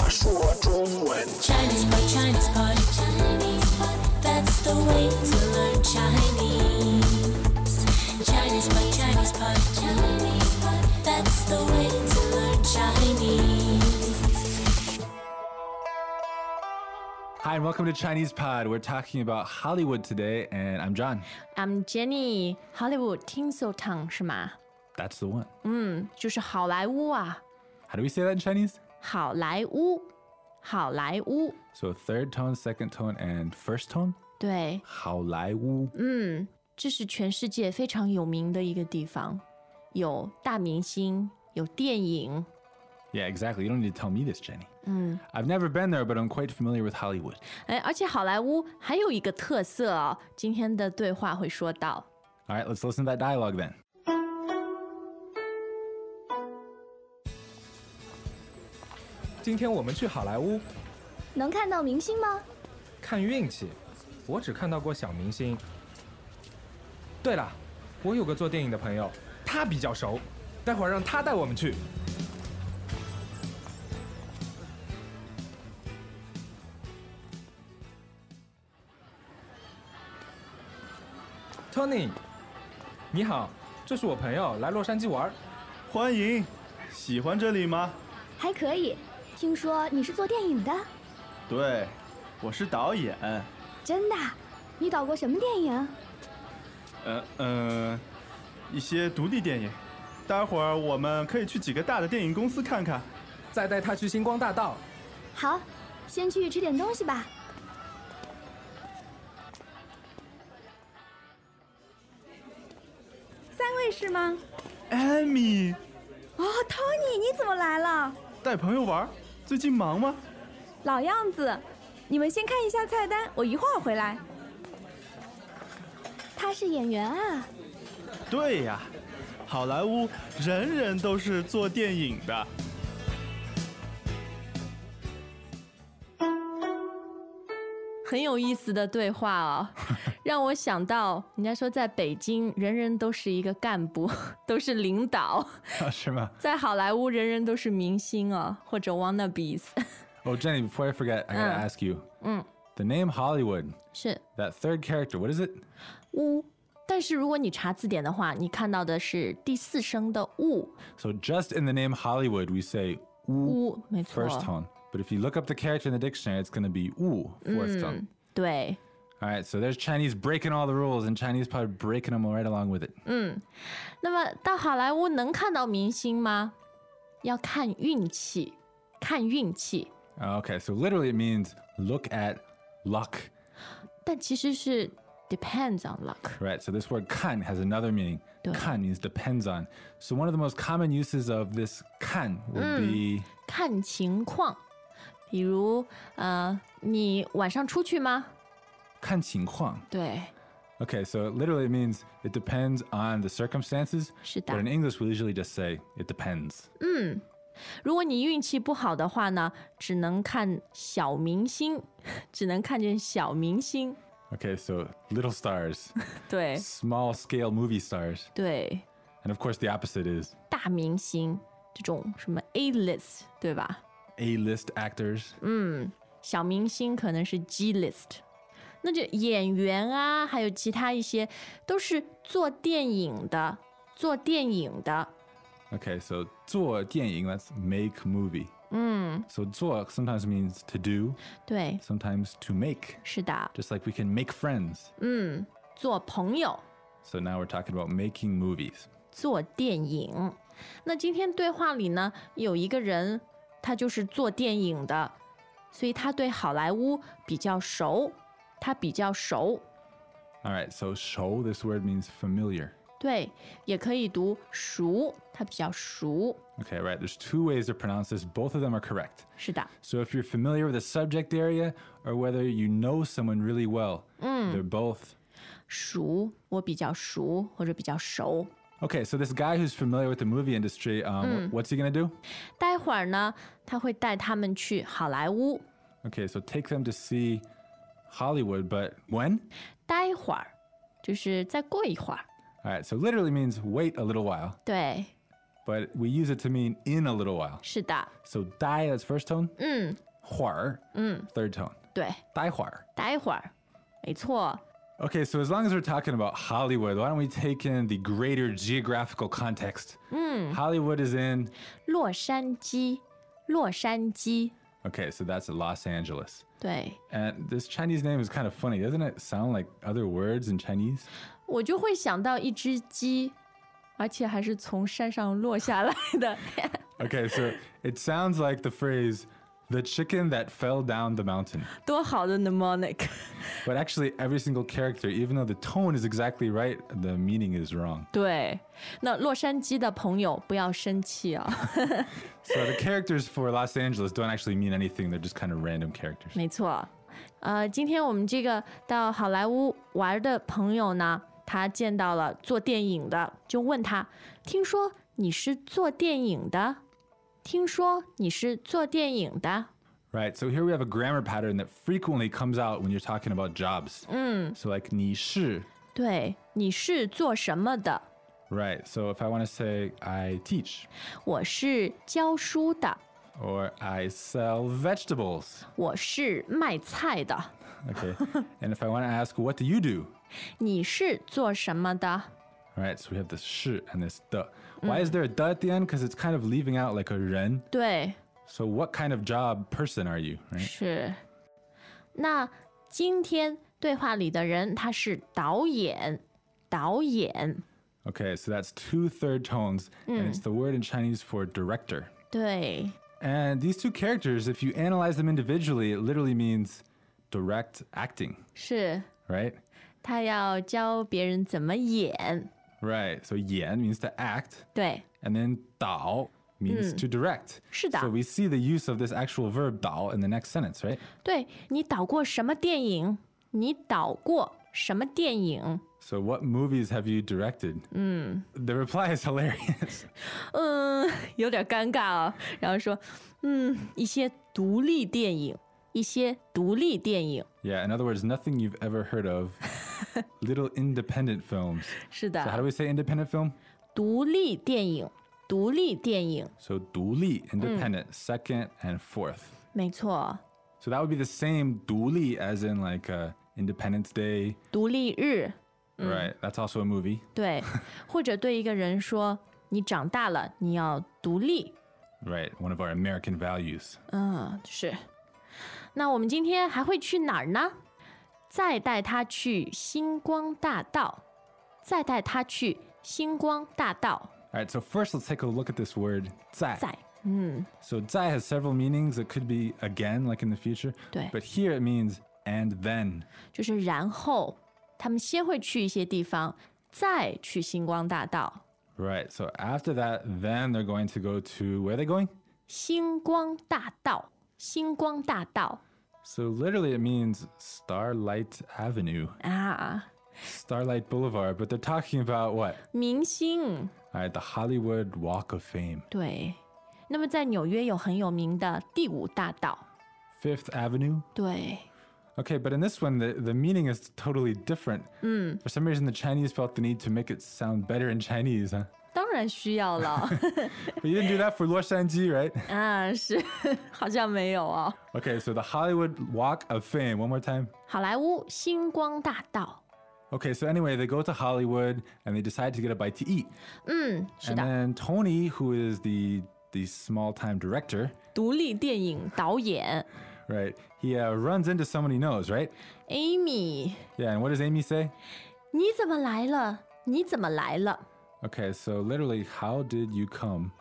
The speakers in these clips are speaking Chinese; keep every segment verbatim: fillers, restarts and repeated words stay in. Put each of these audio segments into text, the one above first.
说中文。 Chinese pot, Chinese pot, Chinese pot. That's the way to learn Chinese. Chinese pot, Chinese pot, Chinese pot. That's the way to learn Chinese. Hi, and welcome to Chinese Pod. We're talking about Hollywood today, and I'm John. I'm Jenny. Hollywood 听so 烫是吗？ That's the one. 嗯，就是好莱坞啊， How do we say that in Chinese? 好莱坞，好莱坞。 So third tone, second tone, and first tone? 对， 好莱坞。 嗯，这是全世界非常有名的一个地方，有大明星，有电影。 Yeah, exactly. You don't need to tell me this, Jenny. I've never been there, but I'm quite familiar with Hollywood. 哎，而且好莱坞还有一个特色哦，今天的对话会说到。 All right, let's listen to that dialogue then. 今天我们去好莱坞， 能看到明星吗？ 看运气。我只看到过小明星。对了，我有个做电影的朋友，他比较熟，待会儿让他带我们去。Tony， 你好，这是我朋友来洛杉矶玩。 欢迎，喜欢这里吗？ 还可以。听说你是做电影的？ 对，我是导演。 真的？你导过什么电影？ 呃呃，一些独立电影。待会儿我们可以去几个大的电影公司看看。 再带他去星光大道。 好，先去吃点东西吧。 三位是吗？ 艾米， 哦 ，Tony， 你怎么来了？ 带朋友玩，最近忙吗？ 老样子，你们先看一下菜单，我一会儿回来。 他是演员啊。 对呀，好莱坞人人都是做电影的。 很有意思的对话哦，让我想到，人家说在北京，人人都是一个干部，都是领导； 是吗？ 在好莱坞，人人都是明星哦，或者 wannabes。 Oh, Jenny, before I forget, I gotta ask you. The name Hollywood, 是 that third character, what is it? 乌，但是如果你查字典的话，你看到的是第四声的乌。 So just in the name Hollywood, we say 乌， wu 没错。 first tone. But if you look up the character in the dictionary, it's going to be wu, fourth tone. 对， All right, so there's Chinese breaking all the rules, and Chinese probably breaking them right along with it. 那么到好莱坞能看到明星吗？要看运气，看运气。 Okay, so literally it means look at luck, 但其实是 depends on luck。 right? So this word kan has another meaning. 对。 Kan means depends on. So one of the most common uses of this kan would be 看情况，比如呃，你晚上出去吗？ 看情况. 对， Okay, so literally it means it depends on the circumstances. 是的。 But in English, we usually just say it depends. 如果你运气不好的话呢，只能看小明星，只能看见小明星。 Okay, so little stars, 对 small scale movie stars. 对， And of course, the opposite is 大明星这种什么 A list， 对吧？ A-list actors. 小明星可能是 G list。那这演员啊，还有其他一些都是做电影的，做电影的。 Okay, so 做电影, that's make movie. So 做 sometimes means to do, 对， sometimes to make. 是的， Just like we can make friends. 做朋友， So now we're talking about making movies. 做电影。那今天对话里呢，有一个人，他就是做电影的，所以他对好莱坞比较熟，他比较熟。 All right, so 熟, this word means familiar. 对，也可以读熟，他比较熟。 Okay, right. There's two ways to pronounce this. Both of them are correct. 是的， So if you're familiar with the subject area or whether you know someone really well, they're both. 熟，我比较熟或者比较熟。 Okay, so this guy who's familiar with the movie industry, um, what's he gonna do? 待会儿呢，他会带他们去好莱坞。 Okay, so take them to see Hollywood, but when? 待会儿就是再过一会儿。 All right, so literally means wait a little while. 对， but we use it to mean in a little while. 是的， So 待 that's first tone. 嗯会儿嗯， third tone. 对， 待会儿。 待会儿，没错。 Okay, so as long as we're talking about Hollywood, why don't we take in the greater geographical context? Hollywood is in. 洛杉矶，洛杉矶， Okay, so that's Los Angeles. 对， And this Chinese name is kind of funny. Doesn't it sound like other words in Chinese? 我就会想到一只鸡，而且还是从山上落下来的。 Okay, so it sounds like the phrase, the chicken that fell down the mountain. 多好的 mnemonic。 But actually, every single character, even though the tone is exactly right, the meaning is wrong. 对，那洛杉矶的朋友不要生气啊。 So the characters for Los Angeles don't actually mean anything. They're just kind of random characters. 没错，呃，今天我们这个到好莱坞玩的朋友呢，他见到了做电影的，就问他：“听说你是做电影的？听说你是做电影的？” Right, so here we have a grammar pattern that frequently comes out when you're talking about jobs. So like 你是, 对，你是做什么的？ right? So if I want to say I teach, 我是教书的， or I sell vegetables, 我是卖菜的。 okay? And if I want to ask what do you do, 你是做什么的？ right? So we have this 是 and this 的. Why is there a 的 at the end? Because it's kind of leaving out like a 人. 对， So what kind of job person are you, right? 是。那今天对话里的人他是导演，导演。 Okay, so that's two third tones, and it's the word in Chinese for director. 对， And these two characters, if you analyze them individually, it literally means direct acting, 是 right? 他要教别人怎么演。 Right. So 演 means to act, 对， and then 导 means to direct. 是的。 So we see the use of this actual verb 导 in the next sentence, right? 对你导过什么电影？你导过什么电影？ So what movies have you directed? The reply is hilarious. 嗯，有点尴尬哦。然后说，嗯，一些独立电影，一些独立电影。 Yeah, in other words, nothing you've ever heard of. Little independent films. 是 So how do 的， we say independent film? 独立电影，独立电影， So 独立 independent, second and fourth. 没错。 So that would be the same 独立 as in like uh, Independence Day. 独立日， Right. That's also a movie. 对，或者对一个人说，你长大了，你要独立。 Right. One of our American values. 嗯，是。那我们今天还会去哪儿呢？再带他去星光大道，再带他去星光大道。 All right. So first, let's take a look at this word 在. 在，嗯， So 在 has several meanings. It could be again, like in the future. 对， But here it means and then. 就是然后他们先会去一些地方，再去星光大道。 Right. So after that, then they're going to go to where are they going? 星光大道，星光大道 So literally, it means Starlight Avenue, 啊， Starlight Boulevard. But they're talking about what? 明星。 All right, the Hollywood Walk of Fame, 对，那么在纽约有很有名的第五大道。 Fifth Avenue. 对， Okay, but in this one, the, the meaning is totally different. For some reason, the Chinese felt the need to make it sound better in Chinese, huh? 当然需要了 But you didn't do that for Luo Shanji, right? 啊，是，好像没有哦。 Okay, so the Hollywood Walk of Fame. One more time. 好莱坞星光大道， Okay, so anyway, they go to Hollywood and they decide to get a bite to eat. 嗯，是 And 的， then Tony, who is the the small-time director, 独立电影导演 right? He uh, runs into someone he knows, right? Amy， Yeah, and what does Amy say? 你怎么来了？你怎么来了？ Okay, so literally, how did you come?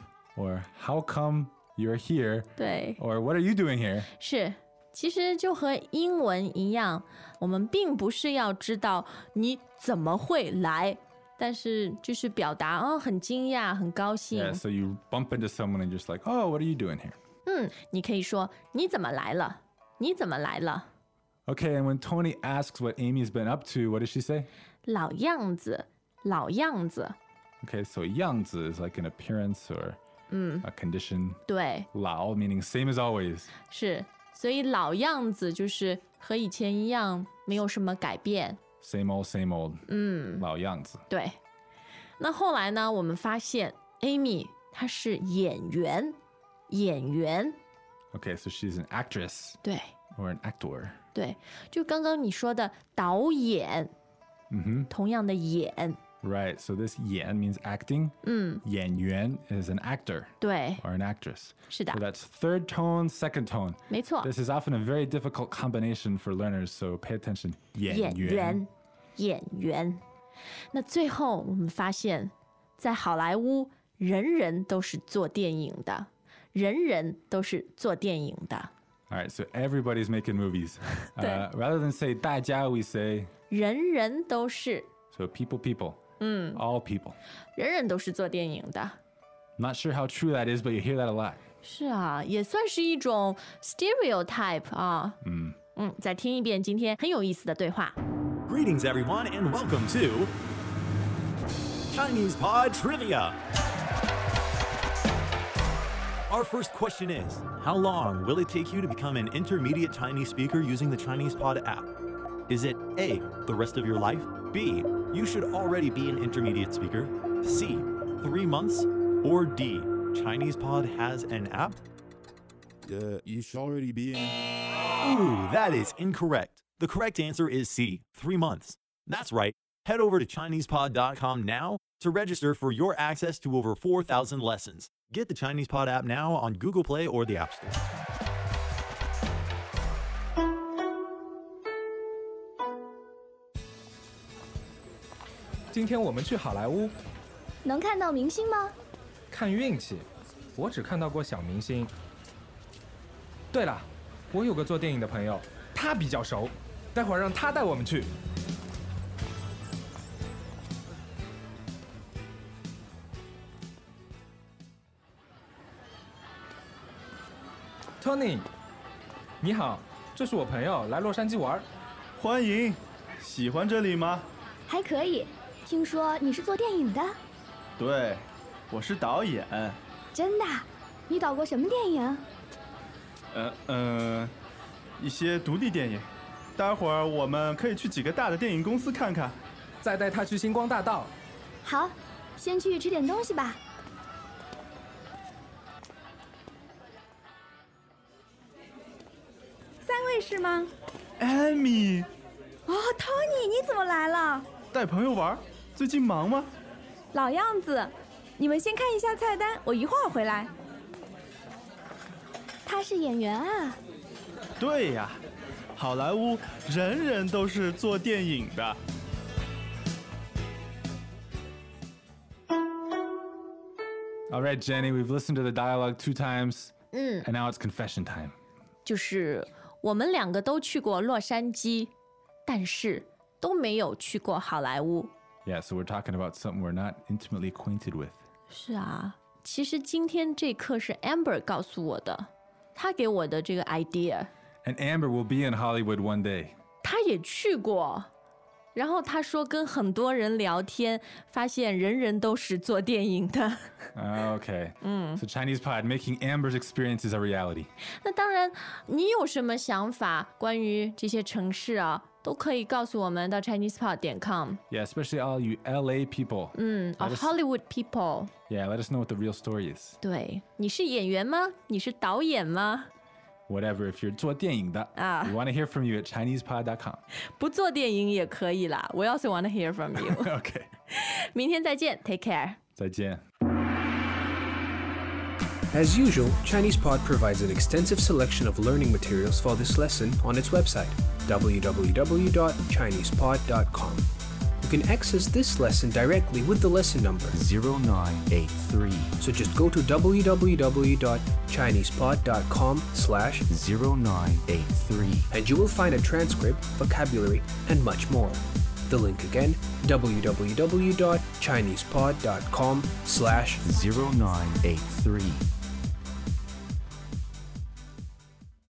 Or how come you're here? 对， Or what are you doing here? 是，其实就和英文一样，我们并不是要知道你怎么会来，但是就是表达哦，很惊讶，很高兴。 Yeah, so you bump into someone and you're just like, oh, what are you doing here? 嗯，你可以说你怎么来了？你怎么来了？ Okay, and when Tony asks what Amy's been up to, what does she say? 老样子，老样子。 Okay, so 样子 is like an appearance or a condition. 对， Lao meaning same as always. 是，所以老样子就是和以前一样，没有什么改变。 Same old, same old. 嗯， 老样子. 对。那后来呢？我们发现 Amy 她是演员，演员。 Okay, so she's an actress 对 or an actor. 对，就刚刚你说的导演， 嗯哼， 同样的演， Right, so this 演 means acting. 嗯， 演员 is an actor 对， or an actress. 是的 So，that's third tone, second tone. 没错， This is often a very difficult combination for learners, so pay attention. 演演员，演员。那最后我们发现，在好莱坞，人人都是做电影的，人人都是做电影的。 All right, so everybody's making movies. Uh, rather than say 大家, we say 人人都是， so people, people. 嗯， All people. 人人都是做电影的。 Not sure how true that is, but you hear that a lot. 是啊，也算是一种 stereotype 啊。 嗯嗯，再听一遍今天很有意思的对话。 Greetings, everyone, and welcome to Chinese Pod Trivia. Our first question is, how long will it take you to become an intermediate Chinese speaker using the Chinese Pod app? Is it A, the rest of your life? B, you should already be an intermediate speaker? C, three months? Or D, Chinese Pod has an app? Uh, you should already be in. Ooh, that is incorrect. The correct answer is C, three months. That's right. Head over to Chinese Pod dot com now to register for your access to over four thousand lessons. Get the Chinese Pod app now on Google Play or the App Store. 今天我们去好莱坞能看到明星吗？ 看运气，我只看到过小明星。对了，我有个做电影的朋友，他比较熟，待会儿让他带我们去。Tony， 你好，这是我朋友来洛杉矶玩。 欢迎，喜欢这里吗？ 还可以。听说你是做电影的？ 对，我是导演。 真的？你导过什么电影？ 呃呃，一些独立电影。待会儿我们可以去几个大的电影公司看看。 再带他去星光大道。 好，先去吃点东西吧。 三位是吗？ 艾米， 哦 ，Tony， 你怎么来了？ 带朋友玩，最近忙吗？ 老样子，你们先看一下菜单，我一会儿回来。 他是演员啊。 对呀，好莱坞人人都是做电影的。 All right, Jenny, we've listened to the dialogue two times, 嗯， and now it's confession time. 就是我们两个都去过洛杉矶，但是都没有去过好莱坞。 Yeah, so we're talking about something we're not intimately acquainted with. 是啊，其实今天这课是 Amber 告诉我的，她给我的这个 idea， And Amber will be in Hollywood one day. 她也去过。然后她说跟很多人聊天，发现人人都是做电影的。 Okay. So Chinese Pod, making Amber's experiences a reality. 那当然，你有什么想法关于这些城市啊，都可以告诉我们到 Chinese Pod 点 com。 Yeah, especially all you L A people. 嗯 Let us- ，Hollywood people。 Yeah, let us know what the real story is. 对，你是演员吗？你是导演吗？ Whatever, if you're 做电影的, Ah. we want to hear from you at Chinese Pod dot com. 不做电影也可以啦。We also want to hear from you 。 Okay. 明天再见 ，Take care。 再见. As usual, ChinesePod provides an extensive selection of learning materials for this lesson on its website, w w w dot chinese pod dot com. You can access this lesson directly with the lesson number, zero nine eight three. so just go to w w w dot chinese pod dot com slash zero nine eight three. and you will find a transcript, vocabulary, and much more. The link again, w w w dot chinese pod dot com slash zero nine eight three.